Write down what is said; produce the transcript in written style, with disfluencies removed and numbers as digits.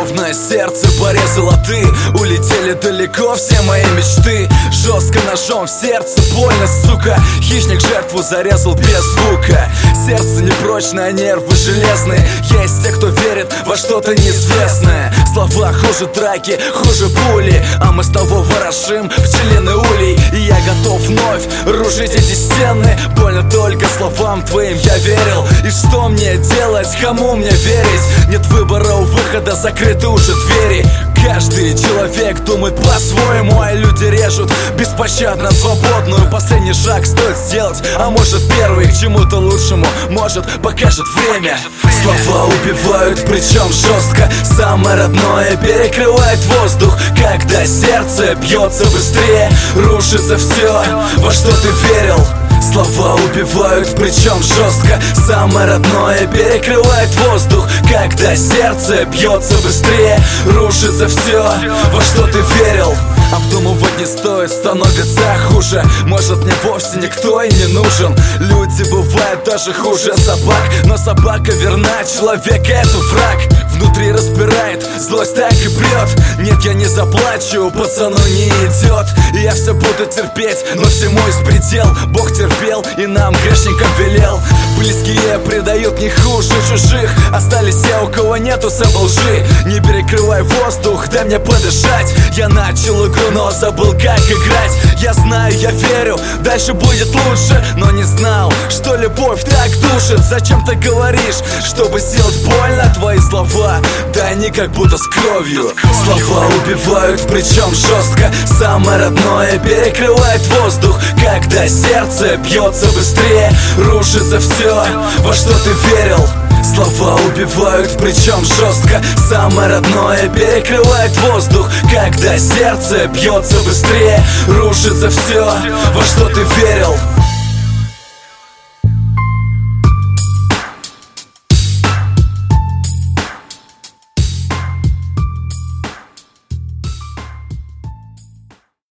Словно сердце порезала ты, улетели далеко все мои мечты. Жестко ножом в сердце, больно, сука. Хищник жертву зарезал без звука. Сердце непрочное, нервы железные. Есть те, кто верит во что-то неизвестное. Слова хуже драки, хуже пули, а мы с тобой ворошим пчелиный улей. И я готов вновь рушить эти стены. Больно только словам твоим я верил. И что мне делать, кому мне верить? Нет выбора у выхода, закрыты уже двери. Каждый человек думает по-своему, а люди режут беспощадно свободную. Последний шаг стоит сделать, а может первый. К чему-то лучшему, может, покажет время. Слова убивают, причем жестко. Самое родное перекрывает воздух. Когда сердце бьется быстрее, рушится все, во что ты верил. Слова убивают, причем жестко. Самое родное перекрывает воздух. Когда сердце бьется быстрее, рушится все, во что ты верил. Обдумывать не стоит, становится хуже. Может, мне вовсе никто и не нужен. Люди бывают даже хуже собак, но собака верна, человек это враг. Внутри распирает, злость так и прет. Нет, я не заплачу, пацану не идет. И я все буду терпеть, но всему есть предел. Бог терпел и нам, грешникам, велел. Близкие предают не хуже чужих. Остались те, у кого нету с собой лжи. Не перекрывай воздух, дай мне подышать. Я начал игру, но забыл как играть. Я знаю, я верю, дальше будет лучше. Но не знал, что любовь так душит. Зачем ты говоришь, чтобы сделать больно? Твои слова, да они как будто с кровью. Слова убивают, причем жестко. Самое родное перекрывает воздух. Когда сердце бьется быстрее, рушится все, во что ты верил. Слова убивают, причем жестко. Самое родное перекрывает воздух. Когда сердце бьется быстрее, рушится все, во что ты верил.